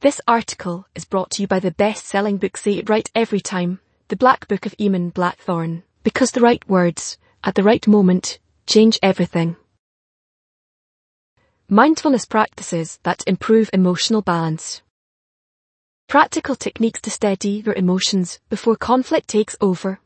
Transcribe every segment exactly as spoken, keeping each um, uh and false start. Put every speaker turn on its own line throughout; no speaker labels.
This article is brought to you by the best-selling book Say It Right Every Time, The Black Book of Eamon Blackthorne, because the right words, at the right moment, change everything. Mindfulness practices that improve emotional balance. Practical techniques to steady your emotions before conflict takes over.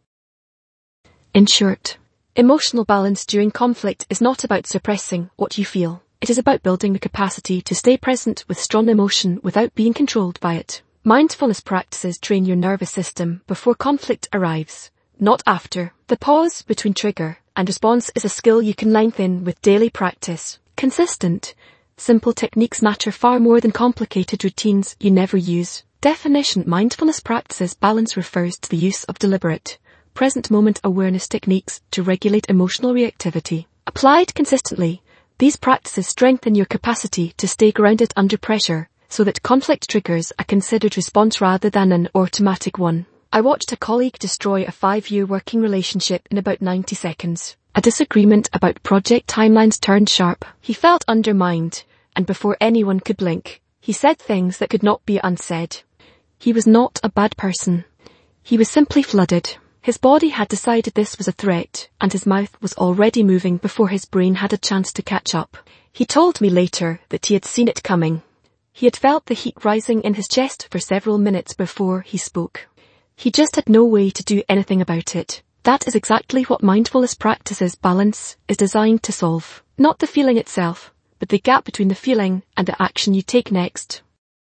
In short, emotional balance during conflict is not about suppressing what you feel. It is about building the capacity to stay present with strong emotion without being controlled by it. Mindfulness practices train your nervous system before conflict arrives, not after. The pause between trigger and response is a skill you can lengthen with daily practice. Consistent, simple techniques matter far more than complicated routines you never use. Definition: mindfulness practices balance refers to the use of deliberate, present moment awareness techniques to regulate emotional reactivity. Applied consistently, these practices strengthen your capacity to stay grounded under pressure so that conflict triggers a considered response rather than an automatic one. I watched a colleague destroy a five-year working relationship in about ninety seconds. A disagreement about project timelines turned sharp. He felt undermined, and before anyone could blink, he said things that could not be unsaid. He was not a bad person. He was simply flooded. His body had decided this was a threat, and his mouth was already moving before his brain had a chance to catch up. He told me later that he had seen it coming. He had felt the heat rising in his chest for several minutes before he spoke. He just had no way to do anything about it. That is exactly what mindfulness practices balance is designed to solve. Not the feeling itself, but the gap between the feeling and the action you take next.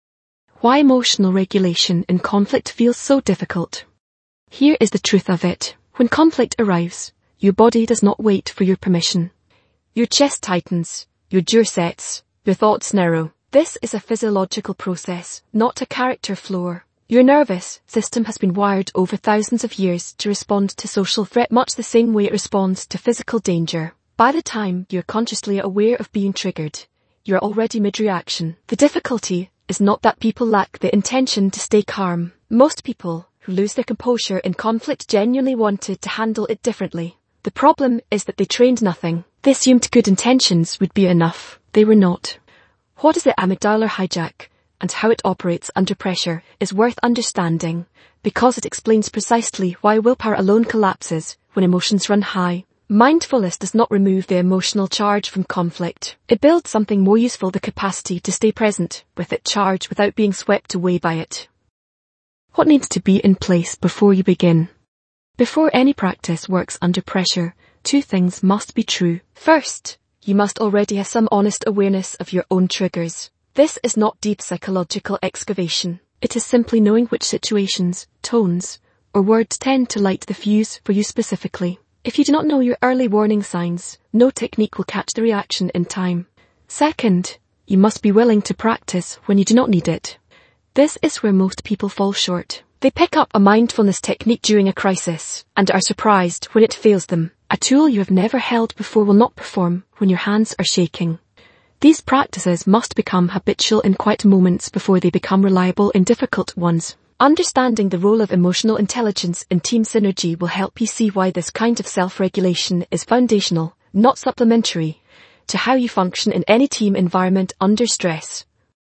Why emotional regulation in conflict feels so difficult. Here is the truth of it. When conflict arrives, your body does not wait for your permission. Your chest tightens, your jaw sets, your thoughts narrow. This is a physiological process, not a character flaw. Your nervous system has been wired over thousands of years to respond to social threat much the same way it responds to physical danger. By the time you're consciously aware of being triggered, you're already mid-reaction. The difficulty is not that people lack the intention to stay calm. Most people who lose their composure in conflict genuinely wanted to handle it differently. The problem is that they trained nothing. They assumed good intentions would be enough. They were not. What is the amygdala hijack and how it operates under pressure is worth understanding, because it explains precisely why willpower alone collapses when emotions run high. Mindfulness does not remove the emotional charge from conflict. It builds something more useful: the capacity to stay present with it charge without being swept away by it. What needs to be in place before you begin? Before any practice works under pressure, two things must be true. First, you must already have some honest awareness of your own triggers. This is not deep psychological excavation. It is simply knowing which situations, tones, or words tend to light the fuse for you specifically. If you do not know your early warning signs, no technique will catch the reaction in time. Second, you must be willing to practice when you do not need it. This is where most people fall short. They pick up a mindfulness technique during a crisis and are surprised when it fails them. A tool you have never held before will not perform when your hands are shaking. These practices must become habitual in quiet moments before they become reliable in difficult ones. Understanding the role of emotional intelligence in team synergy will help you see why this kind of self-regulation is foundational, not supplementary, to how you function in any team environment under stress.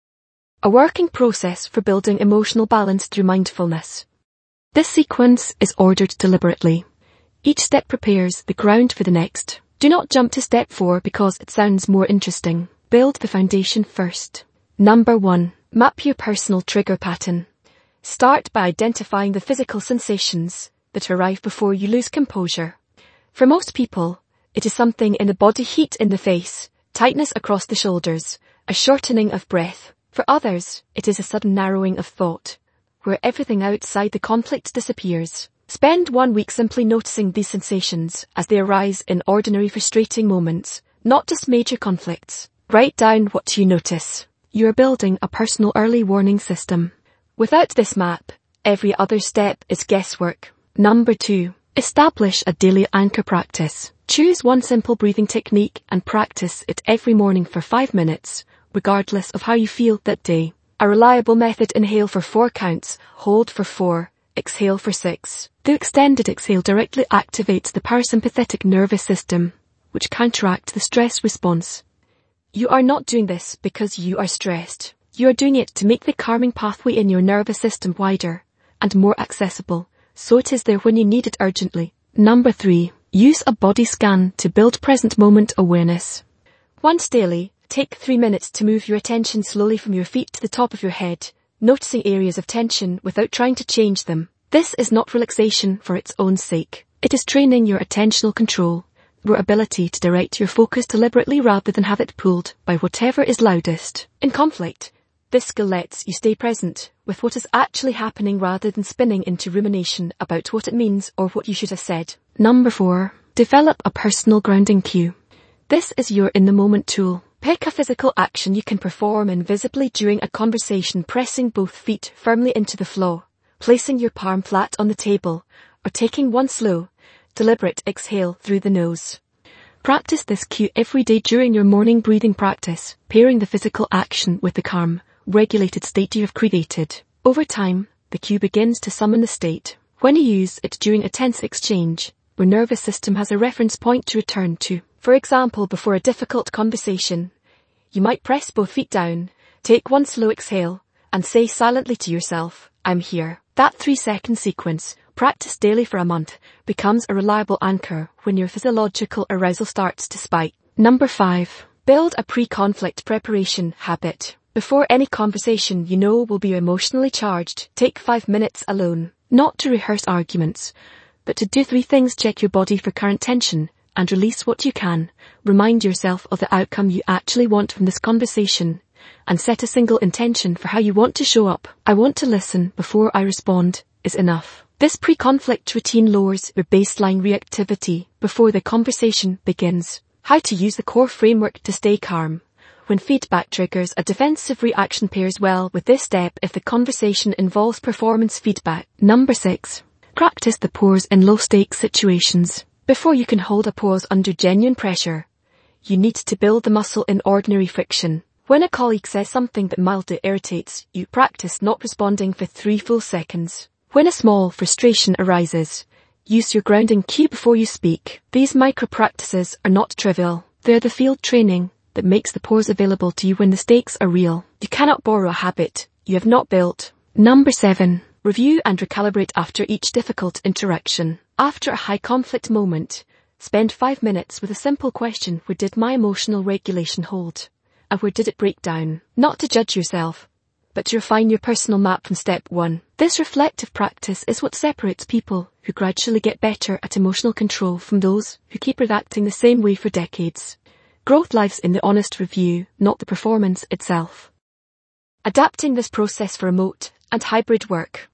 A working process for building emotional balance through mindfulness. This sequence is ordered deliberately. Each step prepares the ground for the next. Do not jump to step four because it sounds more interesting. Build the foundation first. Number one. Map your personal trigger pattern. Start by identifying the physical sensations that arrive before you lose composure. For most people, it is something in the body: heat in the face, tightness across the shoulders, a shortening of breath. For others, it is a sudden narrowing of thought, where everything outside the conflict disappears. Spend one week simply noticing these sensations as they arise in ordinary frustrating moments, not just major conflicts. Write down what you notice. You are building a personal early warning system. Without this map, every other step is guesswork. Number two. Establish a daily anchor practice. Choose one simple breathing technique and practice it every morning for five minutes, regardless of how you feel that day. A reliable method: inhale for four counts, hold for four, exhale for six. The extended exhale directly activates the parasympathetic nervous system, which counteracts the stress response. You are not doing this because you are stressed. You are doing it to make the calming pathway in your nervous system wider and more accessible, so it is there when you need it urgently. Number three. Use a body scan to build present moment awareness. Once daily, take three minutes to move your attention slowly from your feet to the top of your head, noticing areas of tension without trying to change them. This is not relaxation for its own sake. It is training your attentional control, your ability to direct your focus deliberately rather than have it pulled by whatever is loudest. In conflict, this skill lets you stay present with what is actually happening rather than spinning into rumination about what it means or what you should have said. Number four. Develop a personal grounding cue. This is your in-the-moment tool. Pick a physical action you can perform invisibly during a conversation, pressing both feet firmly into the floor, placing your palm flat on the table, or taking one slow, deliberate exhale through the nose. Practice this cue every day during your morning breathing practice, pairing the physical action with the calm, regulated state you have created. Over time, the cue begins to summon the state. When you use it during a tense exchange, your nervous system has a reference point to return to. For example, before a difficult conversation, you might press both feet down, take one slow exhale, and say silently to yourself, "I'm here." That three-second sequence, practiced daily for a month, becomes a reliable anchor when your physiological arousal starts to spike. Number five. Build a pre-conflict preparation habit. Before any conversation you know will be emotionally charged, take five minutes alone, not to rehearse arguments, but to do three things: check your body for current tension and release what you can, remind yourself of the outcome you actually want from this conversation, and set a single intention for how you want to show up. "I want to listen before I respond" is enough. This pre-conflict routine lowers your baseline reactivity before the conversation begins. How to use the core framework to stay calm. When feedback triggers a defensive reaction pairs well with this step if the conversation involves performance feedback. Number six. Practice the pause in low-stakes situations. Before you can hold a pause under genuine pressure, you need to build the muscle in ordinary friction. When a colleague says something that mildly irritates you, practice not responding for three full seconds. When a small frustration arises, use your grounding cue before you speak. These micro-practices are not trivial. They're the field training that makes the pause available to you when the stakes are real. You cannot borrow a habit you have not built. Number seven. Review and recalibrate after each difficult interaction. After a high conflict moment, spend five minutes with a simple question: where did my emotional regulation hold? And where did it break down? Not to judge yourself, but to refine your personal map from step one. This reflective practice is what separates people who gradually get better at emotional control from those who keep reacting the same way for decades. Growth lies in the honest review, not the performance itself. Adapting this process for remote and hybrid work.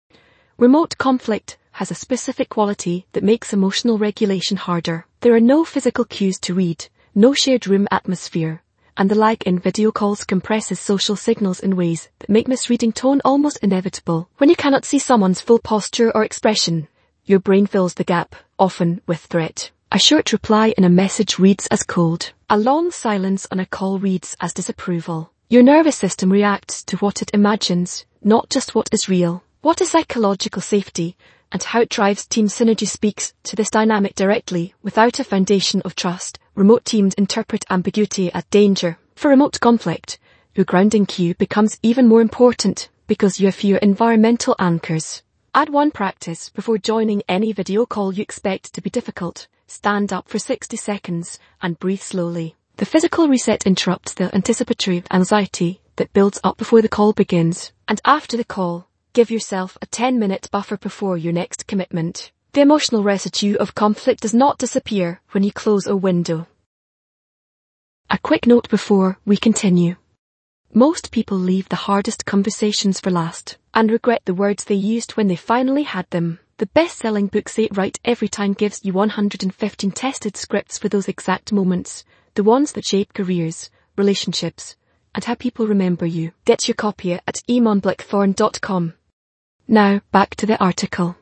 Remote conflict has a specific quality that makes emotional regulation harder. There are no physical cues to read, no shared room atmosphere, and the lag in video calls compresses social signals in ways that make misreading tone almost inevitable. When you cannot see someone's full posture or expression, your brain fills the gap, often with threat. A short reply in a message reads as cold. A long silence on a call reads as disapproval. Your nervous system reacts to what it imagines, not just what is real. What is psychological safety and how it drives team synergy speaks to this dynamic directly. Without a foundation of trust, remote teams interpret ambiguity as danger. For remote conflict, your grounding cue becomes even more important because you have fewer environmental anchors. Add one practice before joining any video call you expect to be difficult. Stand up for sixty seconds and breathe slowly. The physical reset interrupts the anticipatory anxiety that builds up before the call begins. And after the call, give yourself a ten minute buffer before your next commitment. The emotional residue of conflict does not disappear when you close a window. A quick note before we continue. Most people leave the hardest conversations for last and regret the words they used when they finally had them. The best-selling book Say It Right Every Time gives you one hundred fifteen tested scripts for those exact moments, the ones that shape careers, relationships, and how people remember you. Get your copy at eamon blackthorn dot com. Now, back to the article.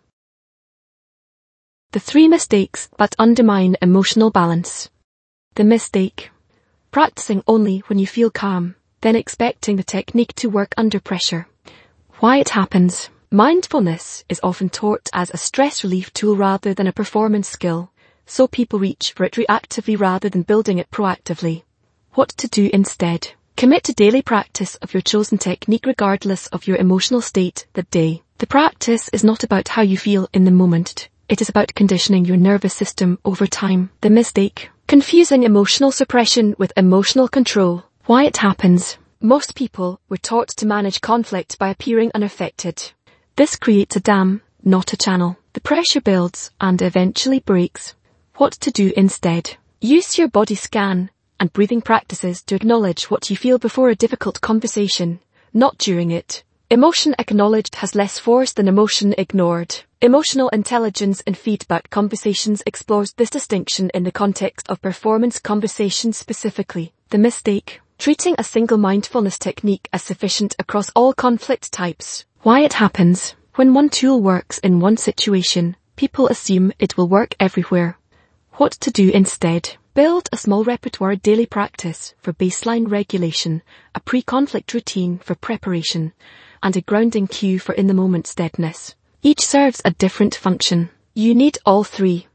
The three mistakes that undermine emotional balance. The mistake. Practicing only when you feel calm, then expecting the technique to work under pressure. Why it happens. Mindfulness is often taught as a stress relief tool rather than a performance skill, so people reach for it reactively rather than building it proactively. What to do instead? Commit to daily practice of your chosen technique regardless of your emotional state that day. The practice is not about how you feel in the moment. It is about conditioning your nervous system over time. The mistake. Confusing emotional suppression with emotional control. Why it happens. Most people were taught to manage conflict by appearing unaffected. This creates a dam, not a channel. The pressure builds and eventually breaks. What to do instead. Use your body scan and breathing practices to acknowledge what you feel before a difficult conversation, not during it. Emotion acknowledged has less force than emotion ignored. Emotional intelligence in feedback conversations explores this distinction in the context of performance conversations specifically. The mistake. Treating a single mindfulness technique as sufficient across all conflict types. Why it happens. When one tool works in one situation, people assume it will work everywhere. What to do instead. Build a small repertoire daily practice for baseline regulation, a pre-conflict routine for preparation, and a grounding cue for in-the-moment steadiness. Each serves a different function. You need all three.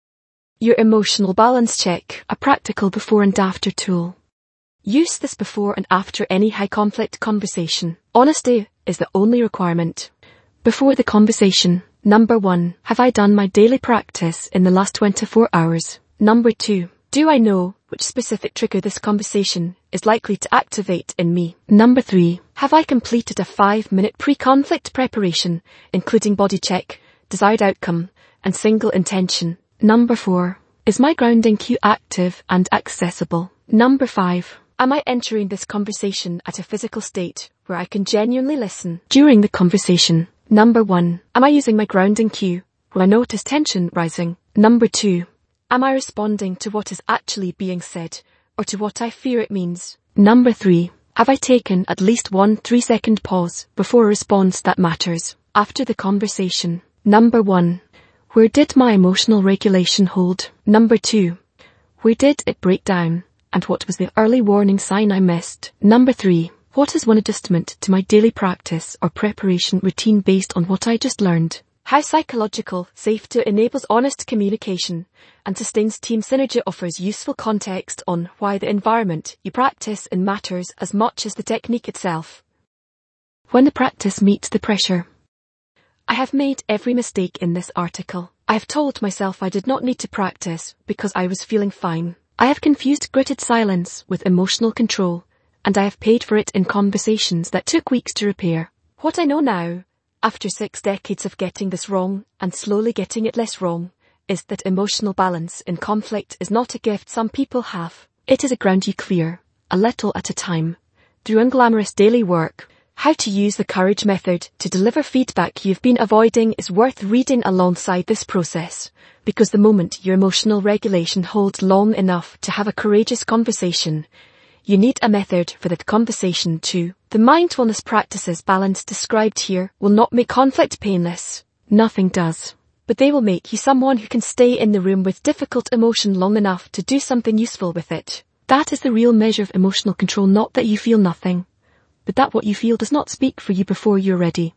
Your emotional balance check, a practical before and after tool. Use this before and after any high-conflict conversation. Honesty is the only requirement. Before the conversation. Number one. Have I done my daily practice in the last twenty-four hours? Number two. Do I know which specific trigger this conversation is likely to activate in me? Number three. Have I completed a five-minute pre-conflict preparation, including body check, desired outcome, and single intention? Number four. Is my grounding cue active and accessible? Number five. Am I entering this conversation at a physical state where I can genuinely listen during the conversation? Number one. Am I using my grounding cue when I notice tension rising? Number two. Am I responding to what is actually being said or to what I fear it means? Number three. Have I taken at least one three-second pause before a response that matters after the conversation? Number one. Where did my emotional regulation hold? Number two. Where did it break down? And what was the early warning sign I missed? Number three. What is one adjustment to my daily practice or preparation routine based on what I just learned? How psychological safety enables honest communication and sustains team synergy offers useful context on why the environment you practice in matters as much as the technique itself. When the practice meets the pressure. I have made every mistake in this article. I have told myself I did not need to practice because I was feeling fine. I have confused gritted silence with emotional control, and I have paid for it in conversations that took weeks to repair. What I know now, after six decades of getting this wrong and slowly getting it less wrong, is that emotional balance in conflict is not a gift some people have. It is a ground you clear, a little at a time, through unglamorous daily work. How to use the courage method to deliver feedback you've been avoiding is worth reading alongside this process, because the moment your emotional regulation holds long enough to have a courageous conversation, you need a method for that conversation too. The mindfulness practices balance described here will not make conflict painless. Nothing does. But they will make you someone who can stay in the room with difficult emotion long enough to do something useful with it. That is the real measure of emotional control, not that you feel nothing, but that what you feel does not speak for you before you're ready.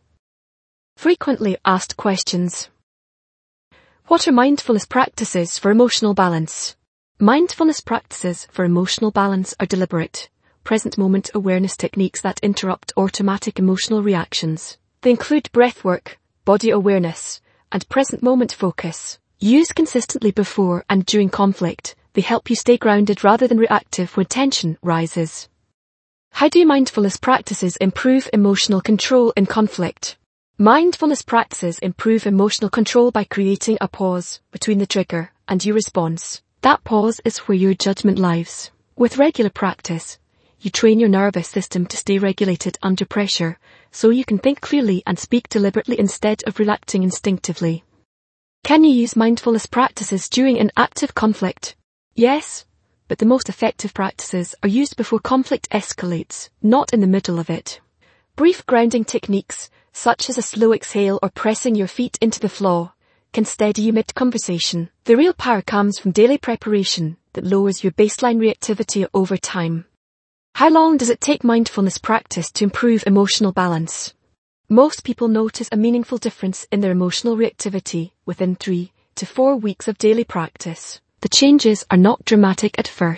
Frequently asked questions. What are mindfulness practices for emotional balance? Mindfulness practices for emotional balance are deliberate, present moment awareness techniques that interrupt automatic emotional reactions. They include breathwork, body awareness, and present moment focus. Used consistently before and during conflict, they help you stay grounded rather than reactive when tension rises. How do mindfulness practices improve emotional control in conflict? Mindfulness practices improve emotional control by creating a pause between the trigger and your response. That pause is where your judgment lives. With regular practice, you train your nervous system to stay regulated under pressure, so you can think clearly and speak deliberately instead of reacting instinctively. Can you use mindfulness practices during an active conflict? Yes. But the most effective practices are used before conflict escalates, not in the middle of it. Brief grounding techniques, such as a slow exhale or pressing your feet into the floor, can steady you mid-conversation. The real power comes from daily preparation that lowers your baseline reactivity over time. How long does it take mindfulness practice to improve emotional balance? Most people notice a meaningful difference in their emotional reactivity within three to four weeks of daily practice. The changes are not dramatic at first.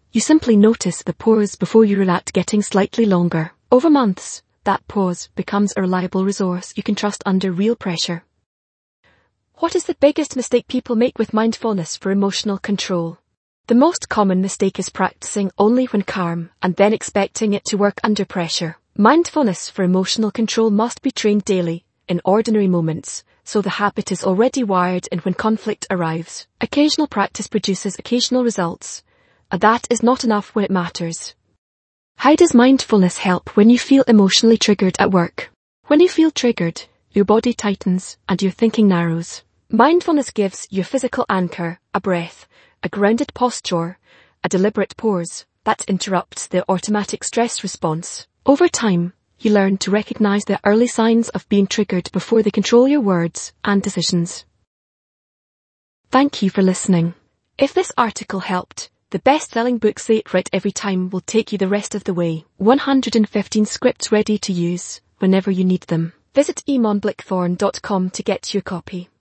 You simply notice the pause before you react getting slightly longer. Over months, that pause becomes a reliable resource you can trust under real pressure. What is the biggest mistake people make with mindfulness for emotional control? The most common mistake is practicing only when calm and then expecting it to work under pressure. Mindfulness for emotional control must be trained daily, in ordinary moments, so the habit is already wired in when conflict arrives. Occasional practice produces occasional results, and that is not enough when it matters. How does mindfulness help when you feel emotionally triggered at work? When you feel triggered, your body tightens and your thinking narrows. Mindfulness gives you a physical anchor, a breath, a grounded posture, a deliberate pause that interrupts the automatic stress response. Over time, you learn to recognize the early signs of being triggered before they control your words and decisions. Thank you for listening. If this article helped, the best-selling book Say It Right Every Time will take you the rest of the way. one hundred fifteen scripts ready to use whenever you need them. Visit eamon blackthorne dot com to get your copy.